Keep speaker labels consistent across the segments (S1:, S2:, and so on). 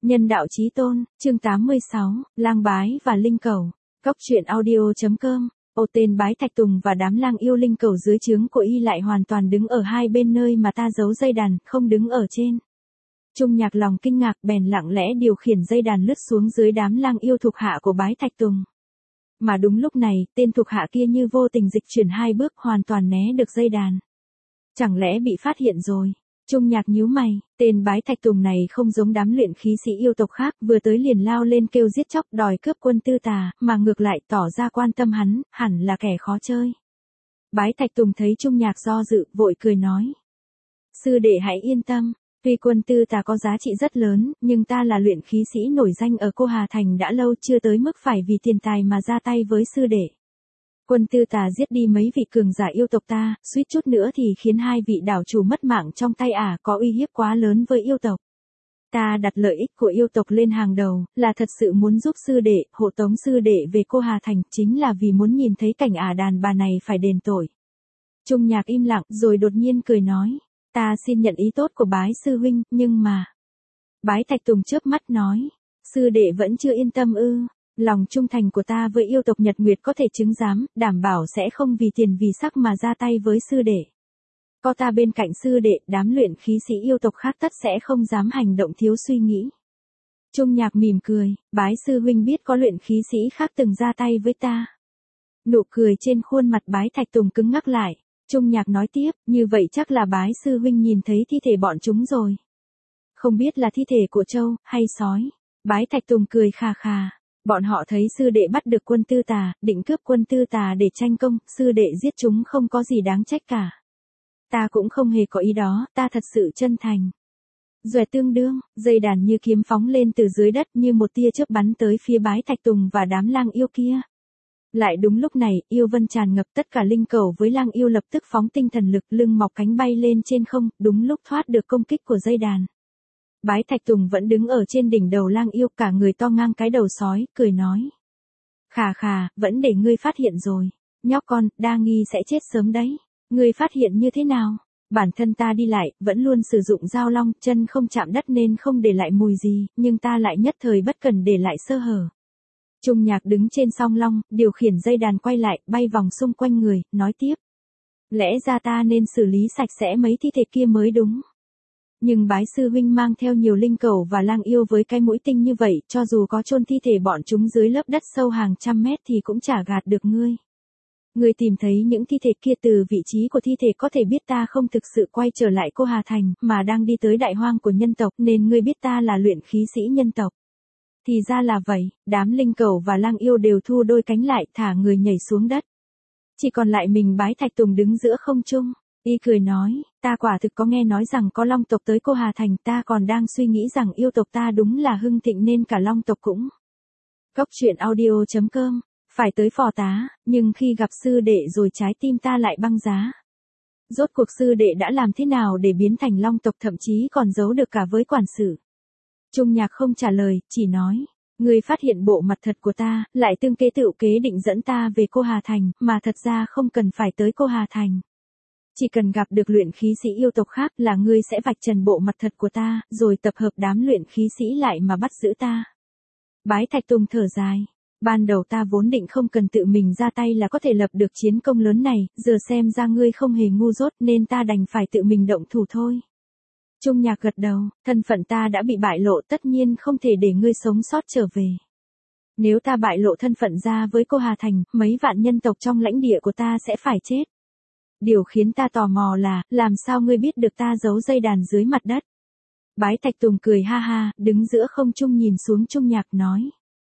S1: Nhân đạo chí tôn, chương 86, lang bái và linh cẩu. Góc truyện audio.com. Tên Bái Thạch Tùng và đám lang yêu linh cẩu dưới trướng của y lại hoàn toàn đứng ở hai bên nơi mà ta giấu dây đàn, không đứng ở trên. Trung Nhạc lòng kinh ngạc bèn lặng lẽ điều khiển dây đàn lướt xuống dưới đám lang yêu thuộc hạ của Bái Thạch Tùng. Mà đúng lúc này, tên thuộc hạ kia như vô tình dịch chuyển hai bước hoàn toàn né được dây đàn. Chẳng lẽ bị phát hiện rồi? Trung Nhạc nhíu mày, tên Bái Thạch Tùng này không giống đám luyện khí sĩ yêu tộc khác, vừa tới liền lao lên kêu giết chóc đòi cướp quân Tư Tà, mà ngược lại tỏ ra quan tâm hắn, hẳn là kẻ khó chơi. Bái Thạch Tùng thấy Trung Nhạc do dự, vội cười nói. Sư đệ hãy yên tâm, tuy quân Tư Tà có giá trị rất lớn, nhưng ta là luyện khí sĩ nổi danh ở Cô Hà Thành đã lâu chưa tới mức phải vì tiền tài mà ra tay với sư đệ. Quân Tư Tà giết đi mấy vị cường giả yêu tộc ta, suýt chút nữa thì khiến hai vị đảo chủ mất mạng trong tay có uy hiếp quá lớn với yêu tộc. Ta đặt lợi ích của yêu tộc lên hàng đầu, là thật sự muốn giúp sư đệ, hộ tống sư đệ về Cô Hà Thành, chính là vì muốn nhìn thấy cảnh đàn bà này phải đền tội. Trung Nhạc im lặng rồi đột nhiên cười nói, ta xin nhận ý tốt của Bái sư huynh, nhưng mà... Bái Thạch Tùng chớp mắt nói, sư đệ vẫn chưa yên tâm ư? Lòng trung thành của ta với yêu tộc Nhật Nguyệt có thể chứng giám, đảm bảo sẽ không vì tiền vì sắc mà ra tay với sư đệ. Có ta bên cạnh sư đệ, đám luyện khí sĩ yêu tộc khác tất sẽ không dám hành động thiếu suy nghĩ. Trung Nhạc mỉm cười, Bái sư huynh biết có luyện khí sĩ khác từng ra tay với ta. Nụ cười trên khuôn mặt Bái Thạch Tùng cứng ngắc lại. Trung Nhạc nói tiếp, như vậy chắc là Bái sư huynh nhìn thấy thi thể bọn chúng rồi. Không biết là thi thể của trâu, hay sói. Bái Thạch Tùng cười khà khà. Bọn họ thấy sư đệ bắt được quân Tư Tà, định cướp quân Tư Tà để tranh công, sư đệ giết chúng không có gì đáng trách cả. Ta cũng không hề có ý đó, ta thật sự chân thành. Duệ tương đương, dây đàn như kiếm phóng lên từ dưới đất như một tia chớp bắn tới phía Bái Thạch Tùng và đám lang yêu kia. Lại đúng lúc này, yêu vân tràn ngập tất cả linh cẩu với lang yêu lập tức phóng tinh thần lực lưng mọc cánh bay lên trên không, đúng lúc thoát được công kích của dây đàn. Bái Thạch Tùng vẫn đứng ở trên đỉnh đầu lang yêu cả người to ngang cái đầu sói, cười nói. Khà khà, vẫn để ngươi phát hiện rồi. Nhóc con, đa nghi sẽ chết sớm đấy. Ngươi phát hiện như thế nào? Bản thân ta đi lại, vẫn luôn sử dụng dao long, chân không chạm đất nên không để lại mùi gì, nhưng ta lại nhất thời bất cần để lại sơ hở. Trung Nhạc đứng trên song long, điều khiển dây đàn quay lại, bay vòng xung quanh người, nói tiếp. Lẽ ra ta nên xử lý sạch sẽ mấy thi thể kia mới đúng. Nhưng Bái sư huynh mang theo nhiều linh cẩu và lang yêu với cái mũi tinh như vậy, cho dù có chôn thi thể bọn chúng dưới lớp đất sâu hàng trăm mét thì cũng chả gạt được ngươi. Ngươi tìm thấy những thi thể kia từ vị trí của thi thể có thể biết ta không thực sự quay trở lại Cô Hà Thành, mà đang đi tới đại hoang của nhân tộc, nên ngươi biết ta là luyện khí sĩ nhân tộc. Thì ra là vậy, đám linh cẩu và lang yêu đều thu đôi cánh lại, thả người nhảy xuống đất. Chỉ còn lại mình Bái Thạch Tùng đứng giữa không trung. Y cười nói, ta quả thực có nghe nói rằng có long tộc tới Cô Hà Thành, ta còn đang suy nghĩ rằng yêu tộc ta đúng là hưng thịnh nên cả long tộc cũng. Góc truyện audio.com, phải tới phò tá, nhưng khi gặp sư đệ rồi trái tim ta lại băng giá. Rốt cuộc sư đệ đã làm thế nào để biến thành long tộc, thậm chí còn giấu được cả với quản sự. Trung Nhạc không trả lời, chỉ nói, ngươi phát hiện bộ mặt thật của ta, lại tương kế tựu kế định dẫn ta về Cô Hà Thành, mà thật ra không cần phải tới Cô Hà Thành. Chỉ cần gặp được luyện khí sĩ yêu tộc khác là ngươi sẽ vạch trần bộ mặt thật của ta, rồi tập hợp đám luyện khí sĩ lại mà bắt giữ ta. Bái Thạch Tùng thở dài. Ban đầu ta vốn định không cần tự mình ra tay là có thể lập được chiến công lớn này, giờ xem ra ngươi không hề ngu dốt nên ta đành phải tự mình động thủ thôi. Trung Nhạc gật đầu, thân phận ta đã bị bại lộ, tất nhiên không thể để ngươi sống sót trở về. Nếu ta bại lộ thân phận ra với Cô Hà Thành, mấy vạn nhân tộc trong lãnh địa của ta sẽ phải chết. Điều khiến ta tò mò là, làm sao ngươi biết được ta giấu dây đàn dưới mặt đất? Bái Thạch Tùng cười ha ha, đứng giữa không trung nhìn xuống Trung Nhạc nói.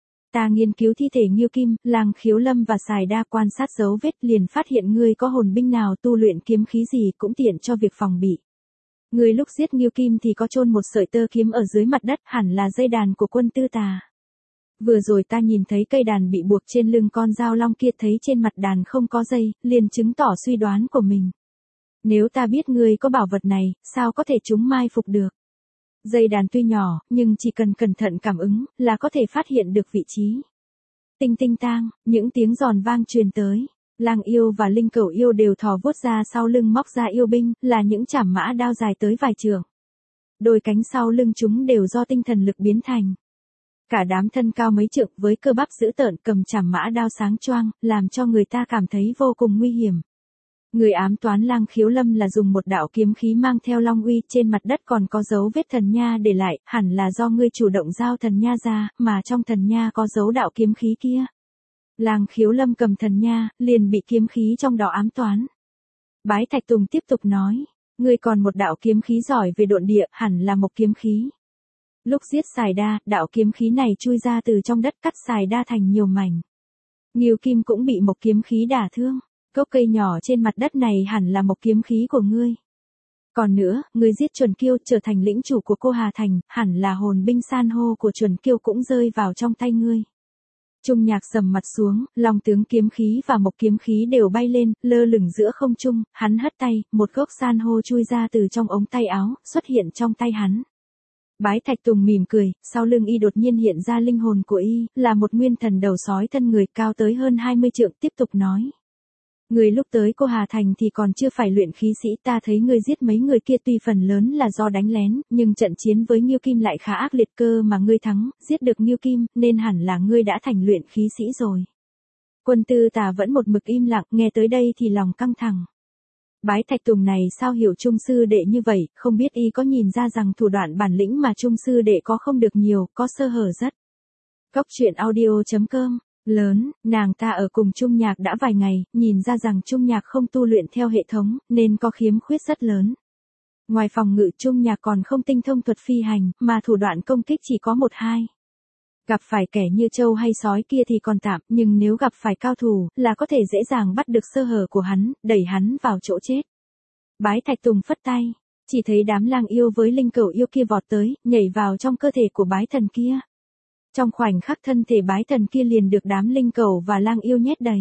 S1: Ta nghiên cứu thi thể Ngưu Kim, Lang Khiếu Lâm và Sài Đa, quan sát dấu vết liền phát hiện ngươi có hồn binh nào, tu luyện kiếm khí gì cũng tiện cho việc phòng bị. Ngươi lúc giết Ngưu Kim thì có chôn một sợi tơ kiếm ở dưới mặt đất, hẳn là dây đàn của quân Tư Tà. Vừa rồi ta nhìn thấy cây đàn bị buộc trên lưng con dao long kia, thấy trên mặt đàn không có dây, liền chứng tỏ suy đoán của mình. Nếu ta biết ngươi có bảo vật này, sao có thể chúng mai phục được? Dây đàn tuy nhỏ, nhưng chỉ cần cẩn thận cảm ứng, là có thể phát hiện được vị trí. Tinh tinh tang, những tiếng giòn vang truyền tới. Lang yêu và linh cẩu yêu đều thò vuốt ra sau lưng móc ra yêu binh, là những chảm mã đao dài tới vài trượng. đôi cánh sau lưng chúng đều do tinh thần lực biến thành. Cả đám thân cao mấy trượng với cơ bắp dữ tợn cầm chảm mã đao sáng choang, làm cho người ta cảm thấy vô cùng nguy hiểm. Người ám toán Lang Khiếu Lâm là dùng một đạo kiếm khí mang theo long uy, trên mặt đất còn có dấu vết thần nha để lại, hẳn là do ngươi chủ động giao thần nha ra, mà trong thần nha có dấu đạo kiếm khí kia. Lang Khiếu Lâm cầm thần nha, liền bị kiếm khí trong đó ám toán. Bái Thạch Tùng tiếp tục nói, ngươi còn một đạo kiếm khí giỏi về độn địa, hẳn là một kiếm khí. Lúc giết Sài Đa, đạo kiếm khí này chui ra từ trong đất cắt Sài Đa thành nhiều mảnh. Ngưu Kim cũng bị một kiếm khí đả thương. Gốc cây nhỏ trên mặt đất này hẳn là một kiếm khí của ngươi. Còn nữa, ngươi giết Chuẩn Kiêu trở thành lĩnh chủ của cô Hà Thành, hẳn là hồn binh san hô của Chuẩn Kiêu cũng rơi vào trong tay ngươi. Trung Nhạc sầm mặt xuống, long tướng kiếm khí và một kiếm khí đều bay lên, lơ lửng giữa không trung, hắn hất tay, một gốc san hô chui ra từ trong ống tay áo, xuất hiện trong tay hắn. Bái Thạch Tùng mỉm cười, sau lưng y đột nhiên hiện ra linh hồn của y, là một nguyên thần đầu sói thân người cao tới hơn 20 trượng, tiếp tục nói. Người lúc tới cô Hà Thành thì còn chưa phải luyện khí sĩ, ta thấy ngươi giết mấy người kia tuy phần lớn là do đánh lén, nhưng trận chiến với Ngưu Kim lại khá ác liệt, cơ mà ngươi thắng, giết được Ngưu Kim, nên hẳn là ngươi đã thành luyện khí sĩ rồi. Quân Tư Tà vẫn một mực im lặng, nghe tới đây thì lòng căng thẳng. Bái Thạch Tùng này sao hiểu Trung sư đệ như vậy, không biết y có nhìn ra rằng thủ đoạn bản lĩnh mà Trung sư đệ có không được nhiều, có sơ hở rất. Cốc truyện audio.com Lớn, nàng ta ở cùng Trung Nhạc đã vài ngày, nhìn ra rằng Trung Nhạc không tu luyện theo hệ thống, nên có khiếm khuyết rất lớn. Ngoài phòng ngự Trung Nhạc còn không tinh thông thuật phi hành, mà thủ đoạn công kích chỉ có 1-2. Gặp phải kẻ như trâu hay sói kia thì còn tạm, nhưng nếu gặp phải cao thủ, là có thể dễ dàng bắt được sơ hở của hắn, đẩy hắn vào chỗ chết. Bái Thạch Tùng phất tay, chỉ thấy đám lang yêu với linh cẩu yêu kia vọt tới, nhảy vào trong cơ thể của bái thần kia. Trong khoảnh khắc thân thể bái thần kia liền được đám linh cẩu và lang yêu nhét đầy.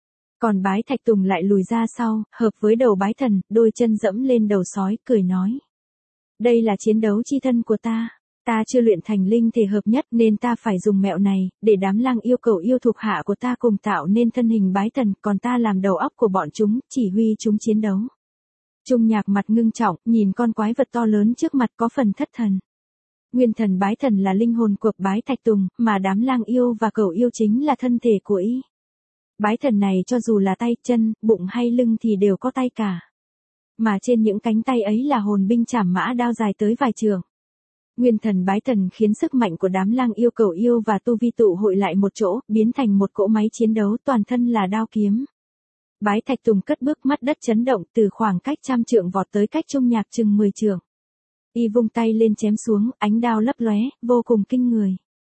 S1: Còn Bái Thạch Tùng lại lùi ra sau, hợp với đầu bái thần, đôi chân dẫm lên đầu sói, cười nói. Đây là chiến đấu chi thân của ta. Ta chưa luyện thành linh thể hợp nhất nên ta phải dùng mẹo này, để đám lang yêu cẩu yêu thuộc hạ của ta cùng tạo nên thân hình bái thần, còn ta làm đầu óc của bọn chúng, chỉ huy chúng chiến đấu. Trung Nhạc mặt ngưng trọng, nhìn con quái vật to lớn trước mặt có phần thất thần. Nguyên thần bái thần là linh hồn của Bái Thạch Tùng, mà đám lang yêu và cẩu yêu chính là thân thể của y. Bái thần này cho dù là tay, chân, bụng hay lưng thì đều có tay cả. Mà trên những cánh tay ấy là hồn binh chảm mã đao dài tới vài trượng. Nguyên thần bái thần khiến sức mạnh của đám lang yêu cẩu yêu và tu vi tụ hội lại một chỗ, biến thành một cỗ máy chiến đấu toàn thân là đao kiếm. Bái Thạch Tùng cất bước, mắt đất chấn động, từ khoảng cách 100 trượng vọt tới cách Trung Nhạc chừng 10 trượng. Y vung tay lên chém xuống, ánh đao lấp lóe, vô cùng kinh người.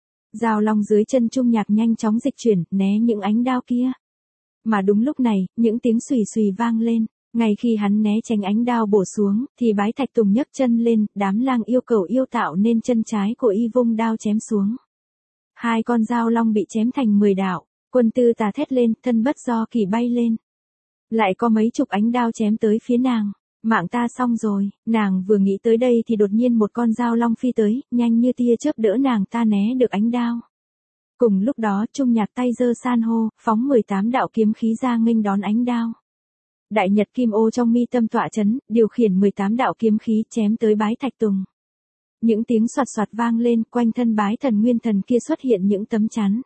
S1: Dao long dưới chân Trung Nhạc nhanh chóng dịch chuyển, né những ánh đao kia. Mà đúng lúc này, những tiếng xùy xùy vang lên. Ngay khi hắn né tránh ánh đao bổ xuống, thì Bái Thạch Tùng nhấc chân lên, đám lang yêu cẩu yêu tạo nên chân trái của y vung đao chém xuống. 2 con dao long bị chém thành 10 đạo, Quân Tư Tà thét lên, thân bất do kỳ bay lên. Lại có mấy chục ánh đao chém tới phía nàng. Mạng ta xong rồi, nàng vừa nghĩ tới đây thì đột nhiên một con dao long phi tới, nhanh như tia chớp đỡ nàng ta né được ánh đao. Cùng lúc đó Trung Nhạc tay giơ san hô, phóng 18 đạo kiếm khí ra nghênh đón ánh đao. Đại Nhật Kim Ô trong mi tâm tọa chấn, điều khiển 18 đạo kiếm khí chém tới Bái Thạch Tùng. Những tiếng xoạt xoạt vang lên, quanh thân bái thần nguyên thần kia xuất hiện những tấm chắn.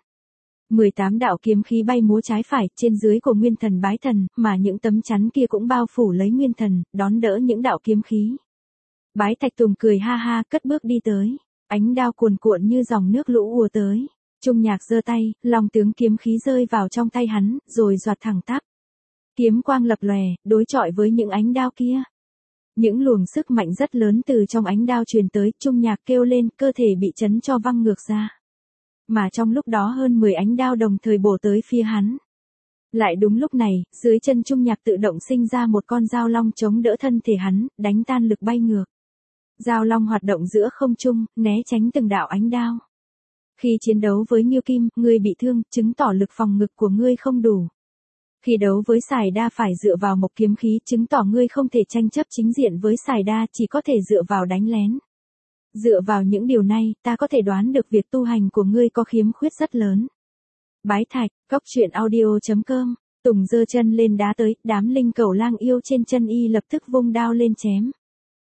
S1: 18 đạo kiếm khí bay múa trái phải trên dưới của nguyên thần bái thần, mà những tấm chắn kia cũng bao phủ lấy nguyên thần, đón đỡ những đạo kiếm khí. Bái Thạch Tùng cười ha ha, cất bước đi tới. Ánh đao cuồn cuộn như dòng nước lũ ùa tới. Trung Nhạc giơ tay, long tướng kiếm khí rơi vào trong tay hắn, rồi giọt thẳng tắp. Kiếm quang lập lòe, đối chọi với những ánh đao kia. Những luồng sức mạnh rất lớn từ trong ánh đao truyền tới, Trung Nhạc kêu lên, cơ thể bị chấn cho văng ngược ra. Mà trong lúc đó hơn 10 ánh đao đồng thời bổ tới phía hắn. Lại đúng lúc này, dưới chân Trung Nhạc tự động sinh ra một con dao long chống đỡ thân thể hắn, đánh tan lực bay ngược. Dao long hoạt động giữa không trung, né tránh từng đạo ánh đao. Khi chiến đấu với Ngưu Kim, ngươi bị thương, chứng tỏ lực phòng ngự của ngươi không đủ. Khi đấu với Sài Đa phải dựa vào một kiếm khí, chứng tỏ ngươi không thể tranh chấp chính diện với Sài Đa, chỉ có thể dựa vào đánh lén. Dựa vào những điều này, ta có thể đoán được việc tu hành của ngươi có khiếm khuyết rất lớn. Bái Thạch, Cốc truyện audio.com, Tùng giơ chân lên đá tới, đám linh cẩu lang yêu trên chân y lập tức vung đao lên chém.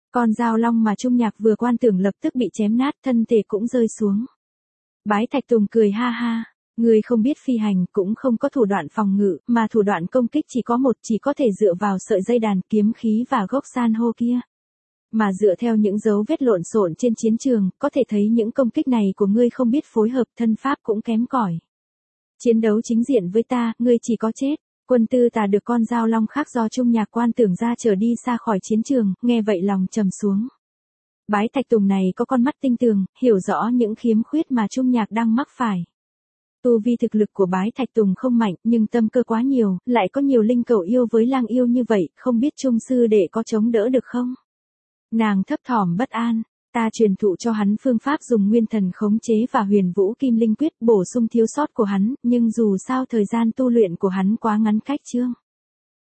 S1: Con dao long mà Trung Nhạc vừa quan tưởng lập tức bị chém nát, thân thể cũng rơi xuống. Bái Thạch Tùng cười ha ha. Ngươi không biết phi hành, cũng không có thủ đoạn phòng ngự, mà thủ đoạn công kích chỉ có một, chỉ có thể dựa vào sợi dây đàn, kiếm khí và gốc san hô kia. Mà dựa theo những dấu vết lộn xộn trên chiến trường, có thể thấy những công kích này của ngươi không biết phối hợp, thân pháp cũng kém cỏi. Chiến đấu chính diện với ta, ngươi chỉ có chết. Quân Tư Tà được con dao long khác do Trung Nhạc quan tưởng ra trở đi xa khỏi chiến trường, nghe vậy lòng trầm xuống. Bái Thạch Tùng này có con mắt tinh tường, hiểu rõ những khiếm khuyết mà Trung Nhạc đang mắc phải. Tu vi thực lực của Bái Thạch Tùng không mạnh, nhưng tâm cơ quá nhiều, lại có nhiều linh cẩu yêu với lang yêu như vậy, không biết Trung sư đệ có chống đỡ được không? Nàng thấp thỏm bất an, ta truyền thụ cho hắn phương pháp dùng nguyên thần khống chế và huyền vũ kim linh quyết bổ sung thiếu sót của hắn, nhưng dù sao thời gian tu luyện của hắn quá ngắn cách chương.